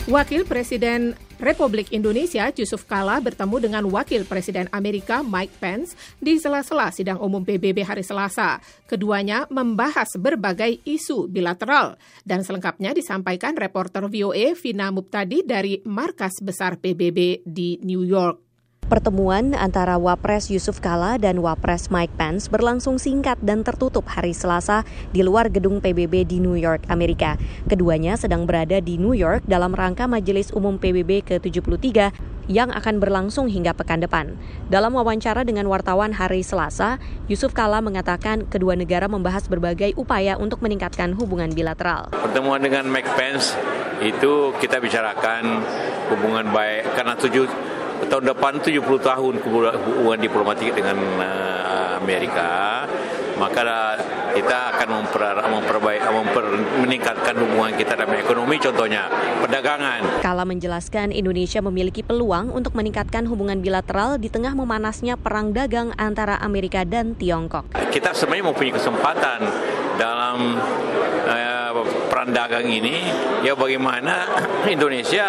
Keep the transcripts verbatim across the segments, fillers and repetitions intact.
Wakil Presiden Republik Indonesia Yusuf Kala bertemu dengan Wakil Presiden Amerika Mike Pence di sela-sela sidang umum P B B hari Selasa. Keduanya membahas berbagai isu bilateral dan selengkapnya disampaikan reporter V O A Vina Muptadi dari Markas Besar P B B di New York. Pertemuan antara Wapres Yusuf Kala dan Wapres Mike Pence berlangsung singkat dan tertutup hari Selasa di luar gedung P B B di New York, Amerika. Keduanya sedang berada di New York dalam rangka Majelis Umum P B B ke tujuh puluh tiga yang akan berlangsung hingga pekan depan. Dalam wawancara dengan wartawan hari Selasa, Yusuf Kala mengatakan kedua negara membahas berbagai upaya untuk meningkatkan hubungan bilateral. Pertemuan dengan Mike Pence itu kita bicarakan hubungan baik karena tujuh tahun depan tujuh puluh tahun hubungan diplomatik dengan uh, Amerika, maka kita akan memper, memperbaik, memper, meningkatkan hubungan kita dalam ekonomi, contohnya perdagangan. Kala menjelaskan Indonesia memiliki peluang untuk meningkatkan hubungan bilateral di tengah memanasnya perang dagang antara Amerika dan Tiongkok. Kita sebenarnya mempunyai kesempatan dalam uh, perang dagang ini, ya bagaimana Indonesia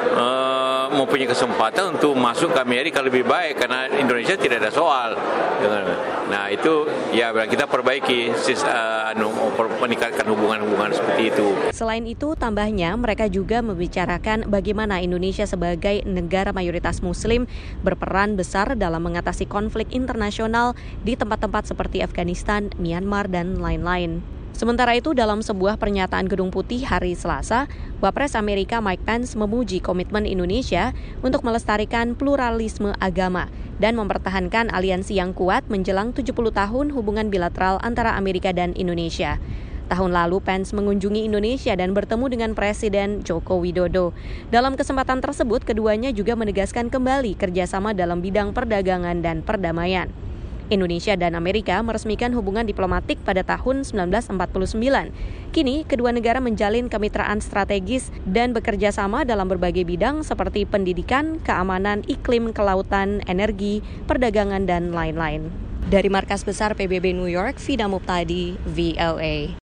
uh, mempunyai kesempatan untuk masuk ke Amerika lebih baik karena Indonesia tidak ada soal. Nah itu ya kita perbaiki uh, meningkatkan hubungan-hubungan seperti itu. Selain itu tambahnya mereka juga membicarakan bagaimana Indonesia sebagai negara mayoritas Muslim berperan besar dalam mengatasi konflik internasional di tempat-tempat seperti Afghanistan, Myanmar dan lain-lain. Sementara itu, dalam sebuah pernyataan Gedung Putih hari Selasa, Wapres Amerika Mike Pence memuji komitmen Indonesia untuk melestarikan pluralisme agama dan mempertahankan aliansi yang kuat menjelang tujuh puluh tahun hubungan bilateral antara Amerika dan Indonesia. Tahun lalu, Pence mengunjungi Indonesia dan bertemu dengan Presiden Joko Widodo. Dalam kesempatan tersebut, keduanya juga menegaskan kembali kerjasama dalam bidang perdagangan dan perdamaian. Indonesia dan Amerika meresmikan hubungan diplomatik pada tahun sembilan belas empat puluh sembilan. Kini, kedua negara menjalin kemitraan strategis dan bekerja sama dalam berbagai bidang seperti pendidikan, keamanan, iklim, kelautan, energi, perdagangan, dan lain-lain. Dari Markas Besar P B B New York, Vina Muptadi, V O A.